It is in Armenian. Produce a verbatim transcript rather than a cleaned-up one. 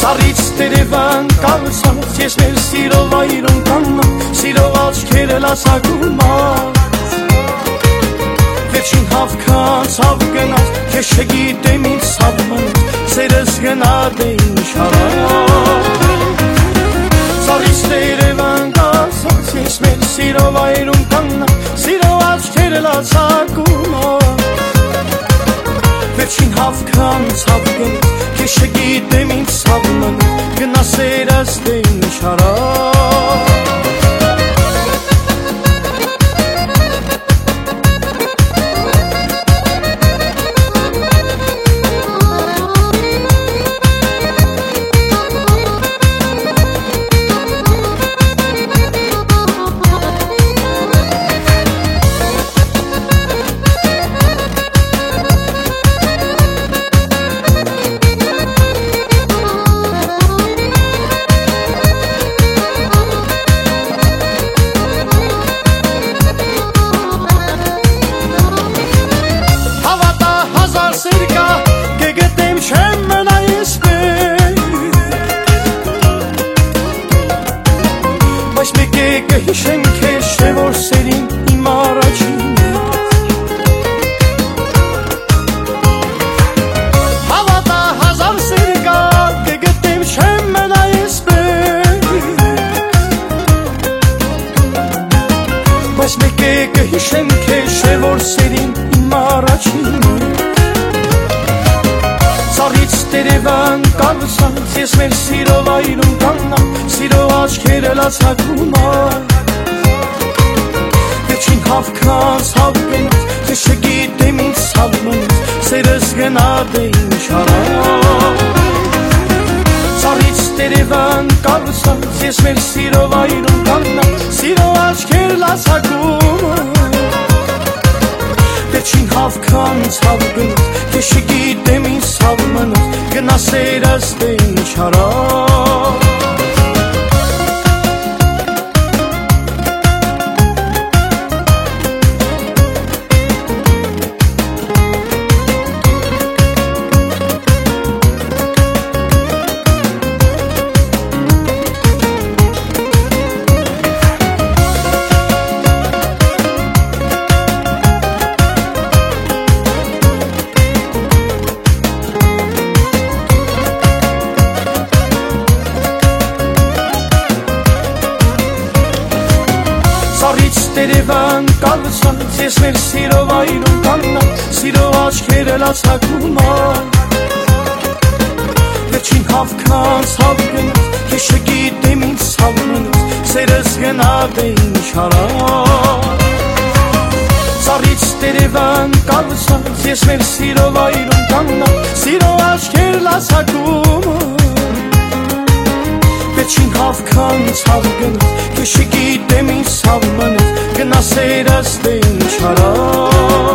Ծառից տերևան կալսած ես մեր սիրով այրում կաննամ, սիրով աչքերը լացակումած Վերջին հավքան ցավ գնաց, քեզ չգիտեմ ինչ ցավ մնաց, սերս գնաց է ինչ արած Ծառից տերևան կալսած ես մեր սիրով այրում կաննամ, սիրով աչքերը լացակումած Վերջին հավքան ցավ գնաց, քեզ չգիտեմ ինչ ցավ մնաց, գնաց սերս դե ինչ արած Բայց մեկ է կհիշեմ քեզ, չէ որ սերին իմ առաջին Հավատա հազար սեր կա, կգտնեմ չեմ մնա էսպես Բայց մեկ է կհիշեմ քեզ, չէ որ սերին իմ առաջին Ծառից տերևան կալսած, ես մեր սիրով այրում կաննամ, սիրով աչքերը լացակումած Վերջին հավքան ցավ գնաց, քեզ չգիտեմ ինչ ցավ մնաց, սերս գնաց է ինչ արած Ծառից տերևան կալսած, ես մեր սիրով այրում կաննամ, սիրով աչքեր լացակումած Վերջին հավքան ցավ գնաց, քեզ չգիտեմ ինչ ցավ մնաց, գնաց սերս դե ինչ արած Ծառից տերևան կալսած, ես մեր սիրով այրում կաննամ, սիրով աչքերը լացակումած Վերջին հավքան ցավ գնաց, քեզ չգիտեմ ինչ ցավ մնաց, սերս գնաց է ինչ արած Ծառից տերևան կալսած, ես մեր սիրով այրում կաննամ, սիրով աչքեր լացակումած Վերջին հավքան ցավ գնաց, քեզ չգիտեմ ինչ ցավ մնաց, գնաց սերս դե ինչ արած